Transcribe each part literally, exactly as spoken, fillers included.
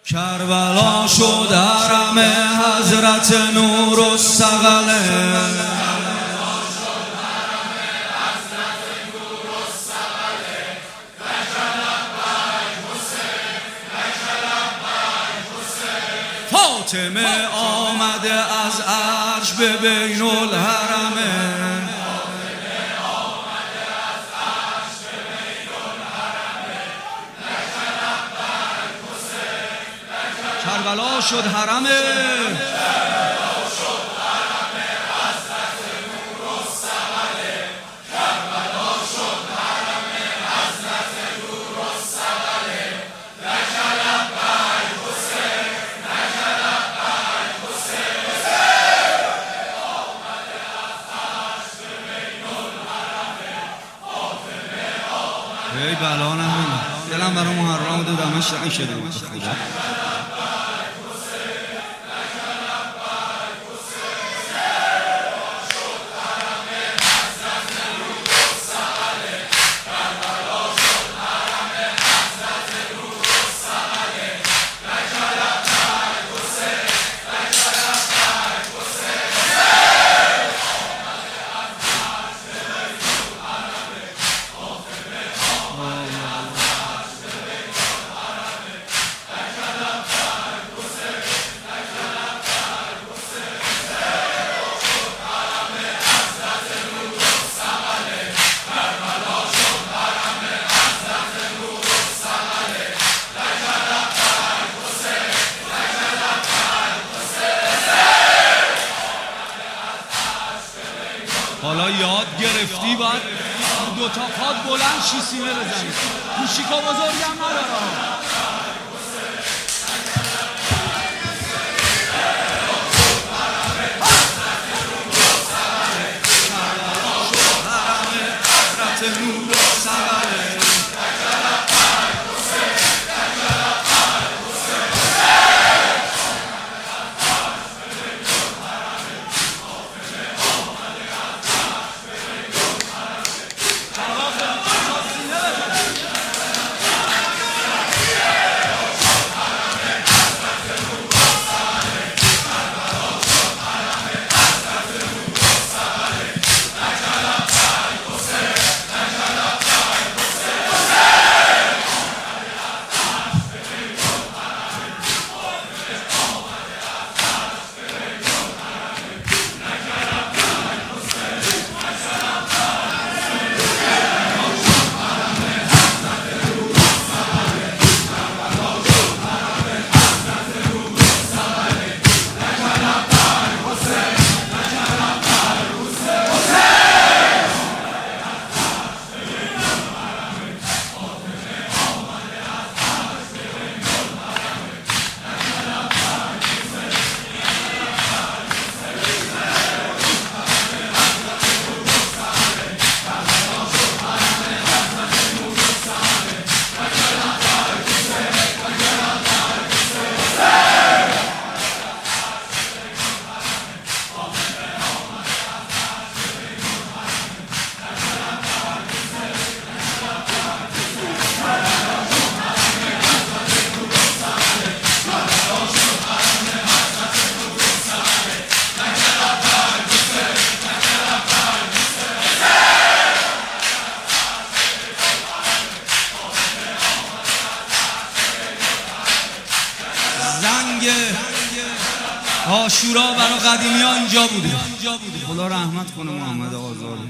کربلا شد حرم حضرت نور الثقله. فاطمه آمده از عرش به بین الحرمه. کربلا شد حرمه، کربلا شد حرمه حضرت نور الثقله. کربلا شد حرمه حضرت نور الثقله. لک لبیک حسین، لک لبیک حسین. آمده از عرش به بین الحرمه. فاطمه آمده. ای بلا نمون دلم برای محرم و دمشق شده بود. حالا یاد گرفتی باید دو تا پاد بلند شی سینه بزنی. موشیکا بزرگم نداره. عاشورا برای قدیمی ها اینجا بوده. خدا رحمت کنه محمد آزادی.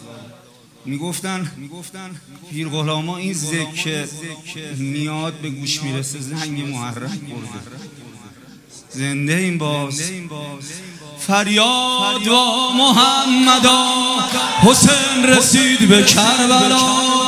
میگفتن پیر غلاما این ذکر میاد به گوش میرسه زنگ محرک برده. زنده این باز فریاد و محمدا حسین رسید به کربلا.